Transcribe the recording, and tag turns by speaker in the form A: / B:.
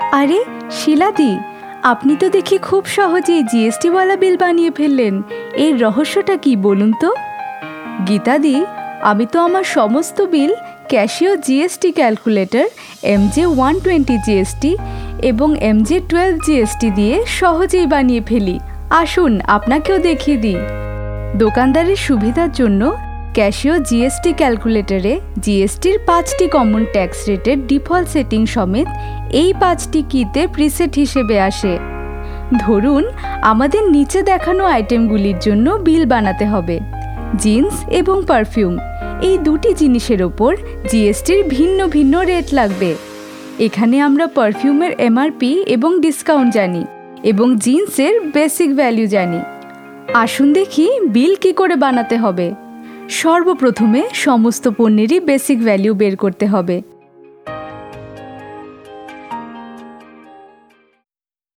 A: আরে শিলাদি, আপনি তো দেখি খুব সহজেই জিএসটিওয়ালা বিল বানিয়ে ফেললেন। এর রহস্যটা কি বলুন তো? গীতাদি, আমি তো আমার সমস্ত bill Casio GST calculator MJ120 GST এবং MJ12 জিএসটি দিয়ে সহজেই বানিয়ে ফেলি। আসুন আপনাকেও দেখিয়ে দিই। দোকানদারের সুবিধার জন্য ক্যাশিও জিএসটি ক্যালকুলেটরে জিএসটির 5টি কমন ট্যাক্স রেটের ডিফল্ট সেটিং সমেত এই 5টি কিতে প্রিসেট হিসেবে আসে। ধরুন আমাদের নিচে দেখানো আইটেমগুলির জন্য বিল বানাতে হবে। জিন্স এবং পারফিউম, এই দুটি জিনিসের ওপর জিএসটির ভিন্ন ভিন্ন রেট লাগবে। এখানে আমরা পারফিউমের এমআরপি এবং ডিসকাউন্ট জানি এবং জিন্সের বেসিক ভ্যালু জানি। আসুন দেখি বিল কি করে বানাতে হবে। সর্বপ্রথমে সমস্ত পণ্যেরই বেসিক ভ্যালু বের করতে হবে।